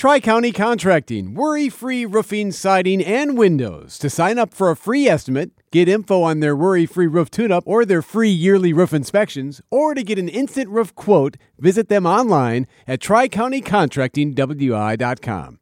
Tri-County Contracting, worry-free roofing, siding, and windows. To sign up for a free estimate, get info on their worry-free roof tune-up or their free yearly roof inspections, or to get an instant roof quote, visit them online at tricountycontractingwi.com.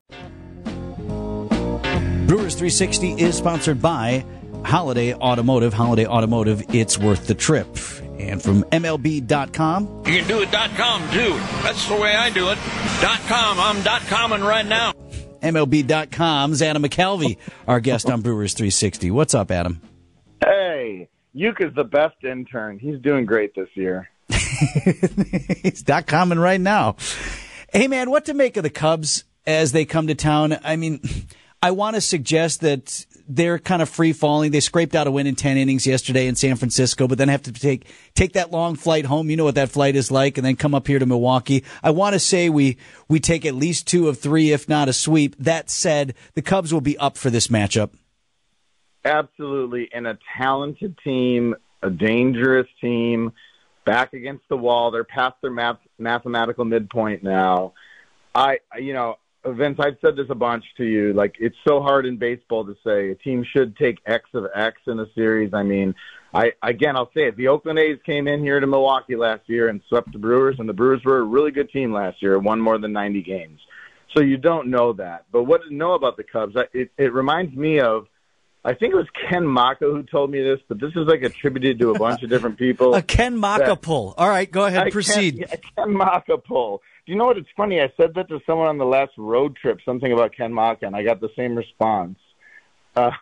Brewers 360 is sponsored by Holiday Automotive. Holiday Automotive, it's worth the trip. And from MLB.com. You can do it .com, too. That's the way I do it. .com. I'm .comming right now. MLB.com's Adam McCalvy, our guest on Brewers 360. What's up, Adam? Hey, Yuka's the best intern. He's doing great this year. He's .comming right now. Hey, man, what to make of the Cubs as they come to town? I mean, I want to suggest that they're kind of free-falling. They scraped out a win in 10 innings yesterday in San Francisco, but then have to take that long flight home. You know what that flight is like, and then come up here to Milwaukee. I want to say we take at least 2 of 3, if not a sweep. That said, the Cubs will be up for this matchup. Absolutely, and a talented team, a dangerous team, back against the wall. They're past their mathematical midpoint now. Vince, I've said this a bunch to you. Like, it's so hard in baseball to say a team should take X of X in a series. I mean, I'll say it. The Oakland A's came in here to Milwaukee last year and swept the Brewers, and the Brewers were a really good team last year, won more than 90 games. So you don't know that. But what to know about the Cubs, it reminds me of, I think it was Ken Maka who told me this, but this is like attributed to a bunch of different people. A Ken Maka pull. All right, go ahead, proceed. A Ken Maka pull. Do you know what? It's funny. I said that to someone on the last road trip, something about Ken Maka, and I got the same response. But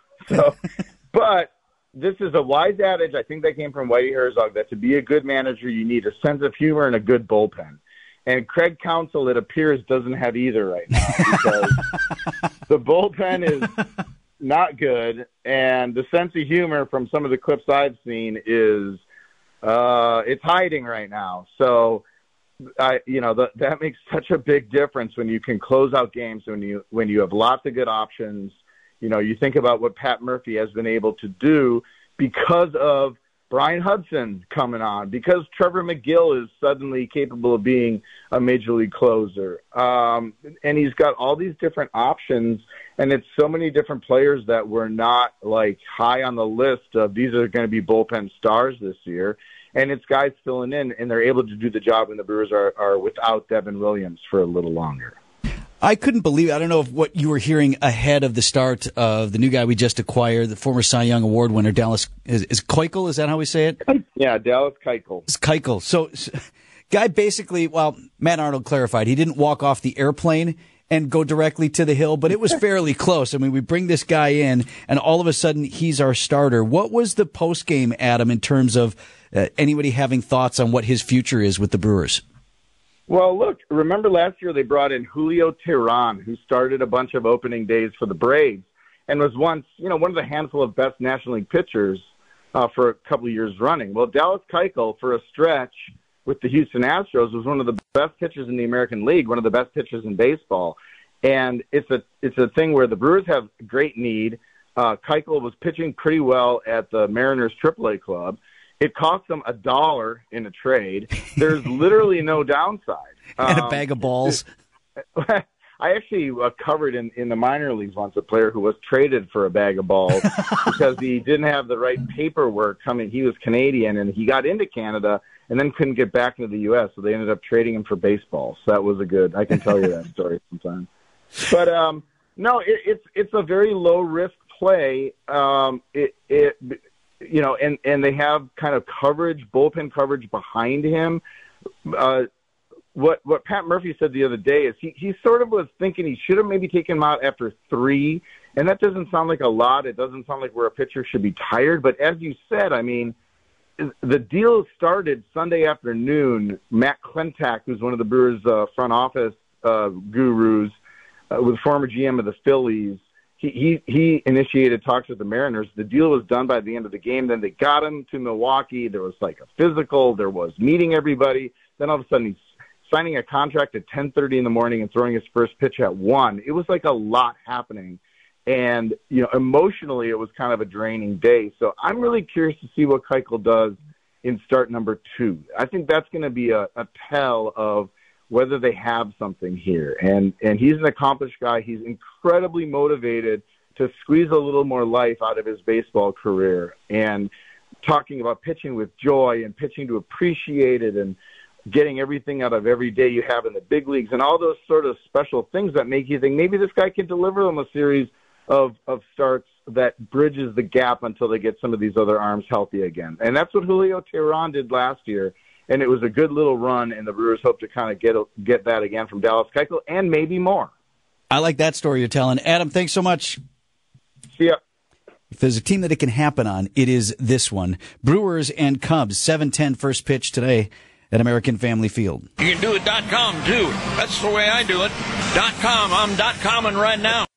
this is a wise adage. I think that came from Whitey Herzog, that to be a good manager, you need a sense of humor and a good bullpen. And Craig Counsell, it appears, doesn't have either right now because the bullpen is not good, and the sense of humor from some of the clips I've seen is it's hiding right now. So that makes such a big difference when you can close out games, when you have lots of good options. You think about what Pat Murphy has been able to do because of Brian Hudson coming on, because Trevor McGill is suddenly capable of being a major league closer. And he's got all these different options, and it's so many different players that were not like high on the list of these are going to be bullpen stars this year. And it's guys filling in, and they're able to do the job when the Brewers are without Devin Williams for a little longer. I couldn't believe, I don't know what you were hearing ahead of the start of the new guy we just acquired, the former Cy Young Award winner, Dallas, is Keuchel, is that how we say it? Yeah, Dallas Keuchel. It's Keuchel. So, guy basically, well, Matt Arnold clarified, he didn't walk off the airplane and go directly to the hill, but it was fairly close. I mean, we bring this guy in, and all of a sudden, he's our starter. What was the postgame, Adam, in terms of anybody having thoughts on what his future is with the Brewers? Well, look, remember last year they brought in Julio Teheran, who started a bunch of opening days for the Braves and was once, one of the handful of best National League pitchers for a couple of years running. Well, Dallas Keuchel, for a stretch with the Houston Astros, was one of the best pitchers in the American League, one of the best pitchers in baseball. And it's a thing where the Brewers have great need. Keuchel was pitching pretty well at the Mariners AAA club. It cost them $1 in a trade. There's literally no downside. And a bag of balls. I actually covered in the minor leagues once a player who was traded for a bag of balls because he didn't have the right paperwork coming. He was Canadian, and he got into Canada and then couldn't get back into the U.S., so they ended up trading him for baseball. So that was I can tell you that story sometime. But, no, it's a very low-risk play. And they have kind of bullpen coverage behind him. What Pat Murphy said the other day is he sort of was thinking he should have maybe taken him out after 3, and that doesn't sound like a lot. It doesn't sound like where a pitcher should be tired. But as you said, I mean, the deal started Sunday afternoon. Matt Klentak, who's one of the Brewers' front office gurus, was former GM of the Phillies. He initiated talks with the Mariners. The deal was done by the end of the game. Then they got him to Milwaukee. There was like a physical. There was meeting everybody. Then all of a sudden he's signing a contract at 10:30 in the morning and throwing his first pitch at 1. It was like a lot happening. And, emotionally it was kind of a draining day. So I'm really curious to see what Keuchel does in start number 2. I think that's going to be a tell of whether they have something here. And he's an accomplished guy. He's incredibly motivated to squeeze a little more life out of his baseball career, and talking about pitching with joy and pitching to appreciate it and getting everything out of every day you have in the big leagues and all those sort of special things that make you think maybe this guy can deliver them a series of starts that bridges the gap until they get some of these other arms healthy again. And that's what Julio Teheran did last year, and it was a good little run, and the Brewers hope to kind of get that again from Dallas Keuchel and maybe more. I like that story you're telling. Adam, thanks so much. See ya. If there's a team that it can happen on, it is this one. Brewers and Cubs, 7:10 first pitch today at American Family Field. You can do it .com, too. That's the way I do it. .com, I'm .common right now.